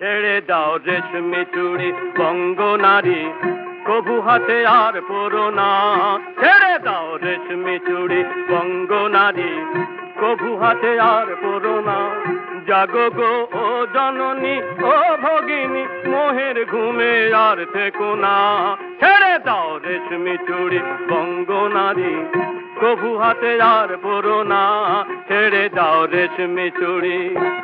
ছেড়ে দাও রেশমি চুড়ি বঙ্গ নারী, কভু হাতে আর পরো না। ছেড়ে দাও রেশমি চুড়ি বঙ্গ নারী, কভু হাতে আর পরো না। জাগো গো ও জননী ও ভগিনী, মোহের ঘুমে আর থেকো না। ছেড়ে দাও রেশমি চুড়ি বঙ্গ নারী, কভু হাতে আর পরো না। ছেড়ে দাও রেশমি চুড়ি।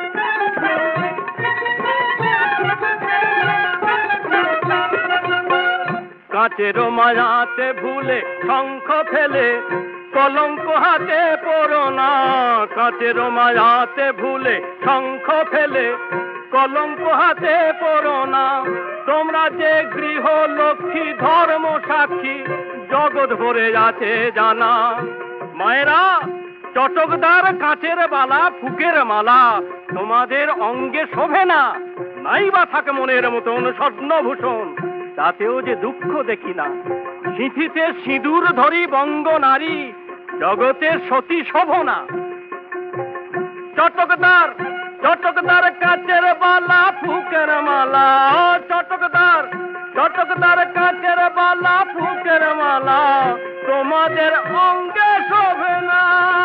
কাঁচের মায়াতে ভুলে শঙ্খ ফেলে, কলঙ্ক হাতে পড়ো না। কাঁচের মায়াতে ভুলে শঙ্খ ফেলে, কলঙ্ক হাতে পড়ো না। তোমরা যে গৃহ লক্ষ্মী ধর্ম সাক্ষী, জগৎ ভরে আছে জানা। মায়েরা, চটকদার কাঁচের বালা ফুকের মালা তোমাদের অঙ্গে শোভে না। নাই বা থাকে মনের মতন স্বর্ণভূষণ, তাতেও যে দুঃখ দেখি না। সিঁথিতে সিঁদুর ধরি বঙ্গ নারী, জগতের সতী শোভনা। চটকদার চটকদার কাচের বালা ফুকের মালা, চটকদার চটকদার কাচের বালা ফুকের মালা তোমাদের অঙ্গে শোভে না।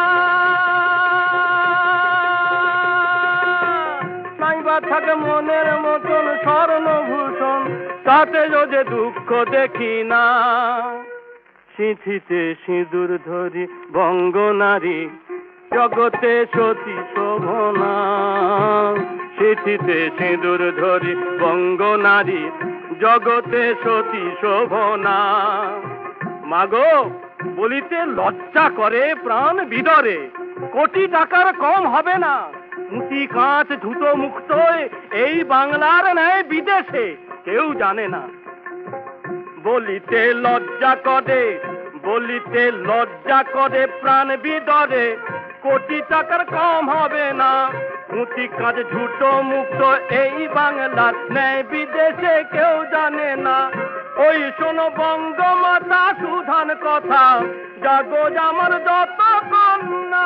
নাইবা থাকে মনের মতন স্বর্ণভূষণ, তাতেও যে দুঃখ দেখি না। সিঁথিতে সিঁদুর ধরি বঙ্গ নারী, জগতে সতী শোভনা। সিঁথিতে সিঁদুর ধরি বঙ্গ নারী, জগতে সতী শোভনা। মাগো, বলিতে লজ্জা করে প্রাণ বিদরে, কোটি টাকার কম হবে না। মুটি কাঁচ ধুতো মুক্ত এই বাংলার ন্যায় বিদেশে কেউ জানে না। বলিতে লজ্জা করে, বলিতে লজ্জা করে প্রাণ বিদরে, কোটি টাকার কম হবে না। মুটি কাঁচ ঝুটো মুক্ত এই বাংলার ন্যায় বিদেশে কেউ জানে না। ওই শোনো বঙ্গমাতা সুধান কথা, জাগো আমার যত কন্যা।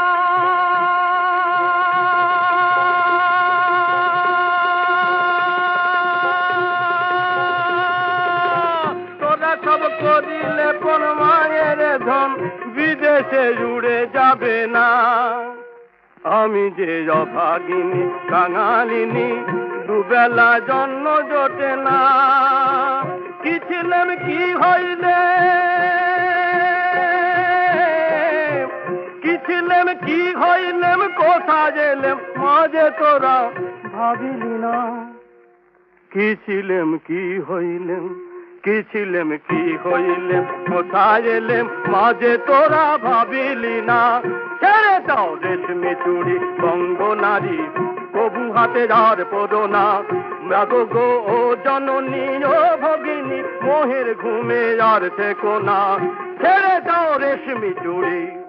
তোরা সব করিলে কোন মায়ের ধন, বিদেশে জুড়ে যাবে না। আমি যে অভাগিনী কাঙালিনী, দুবেলা জন্ম জোটে না। কি ছিলেন কি হইলে, কি ছিলেন কি হইলেম, কোথা গেলেম মাঝে তোরা ভাবিলি না। কি ছিলেম কি হইলেম, কি ছিলেম কি হইলেম, কোথায় এলেম মাঝে তোরা ভাবিলি না। ছেড়ে দাও রেশমি চুড়ি বঙ্গ নারী, কবু হাতে আর পড়ো না। মাগো গো ও জননী ও ভগিনী, মোহের ঘুমে আর থেকো না। ছেড়ে দাও রেশমি চুড়ি।